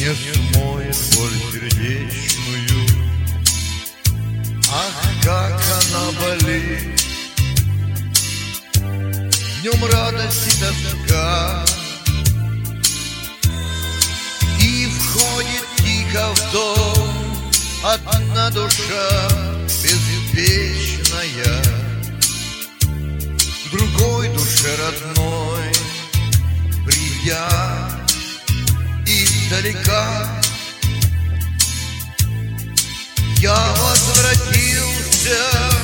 не смоет боль сердечную. Ах, как она болит! Днем радость и тоска, и входит тихо в дом одна душа беспечная, к другой душе родной придя издалека. Я возвратился.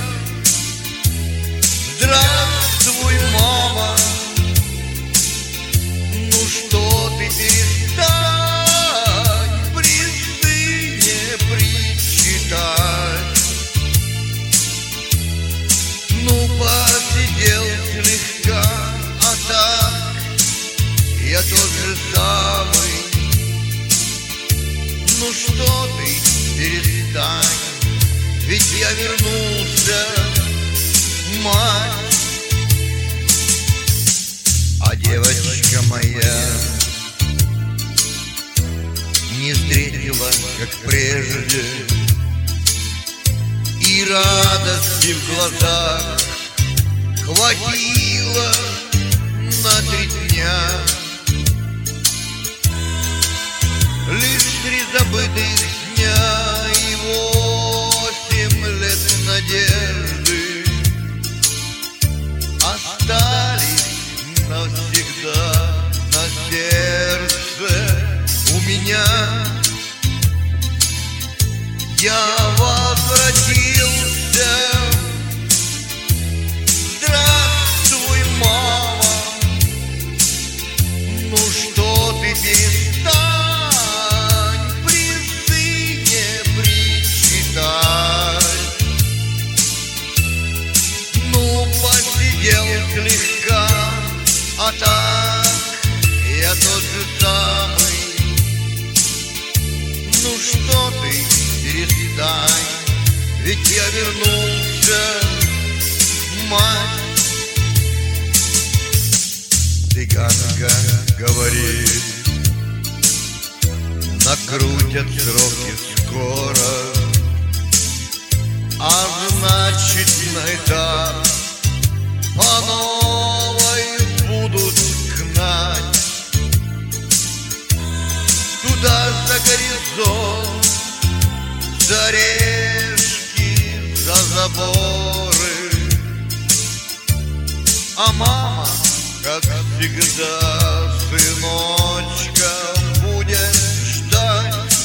Здравствуй, мама. Ну что ты, перестань при сыне причитать. Ну, посидел слегка, а так я тот же самый. Ну что ты, перестань, ведь я вернулся, мать. А девочка моя не встретила, как прежде, и радости в глазах хватило на 3 дня. Лишь 3 забытых дня и 8 лет надежды остались навсегда на сердце у меня. Я возвратился. Здравствуй, мама. Ну что ты, перестань при сыне причитать. Ну, посидел слегка, а так я тот же самый. Ну что ты, перестань, ведь я вернулся, мать. Цыганка говорит, накрутят сроки скоро, а значит на этап по новой будут гнать. Туда за горизонт, за решки, за заборы. А мама, как всегда, сыночка будет ждать.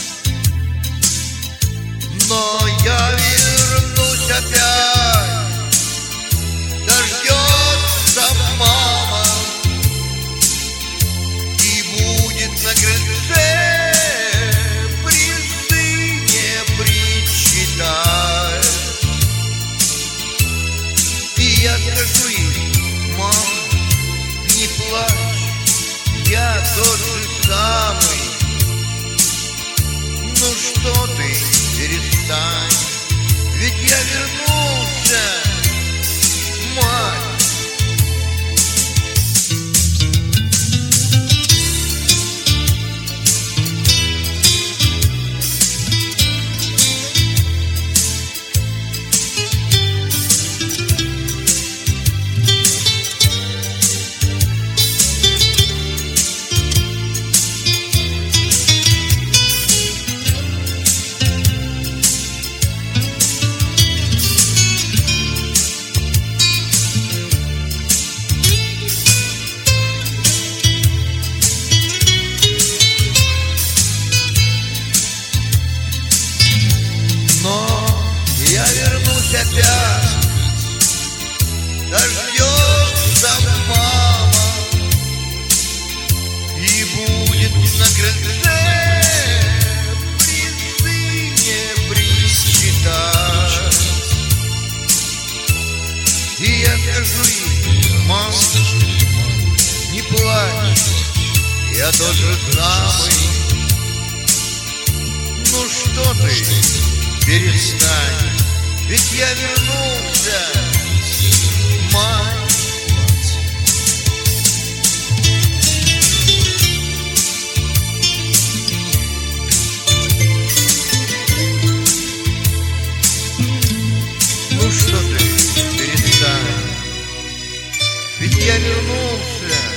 Но я вернусь опять. Дождется мама и будет на крыльце при сыне причитать. И я скажу ей, мама, не плачь, я тот же самый. Ну что ты, перестань, ведь я вернулся, мать. Опять дождется мама и будет на крыльце при сыне причитать. И я скажу ей, мама, не плачь, я тот же самый. Ну что ты, перестань, ведь я вернулся, мать. я вернулся.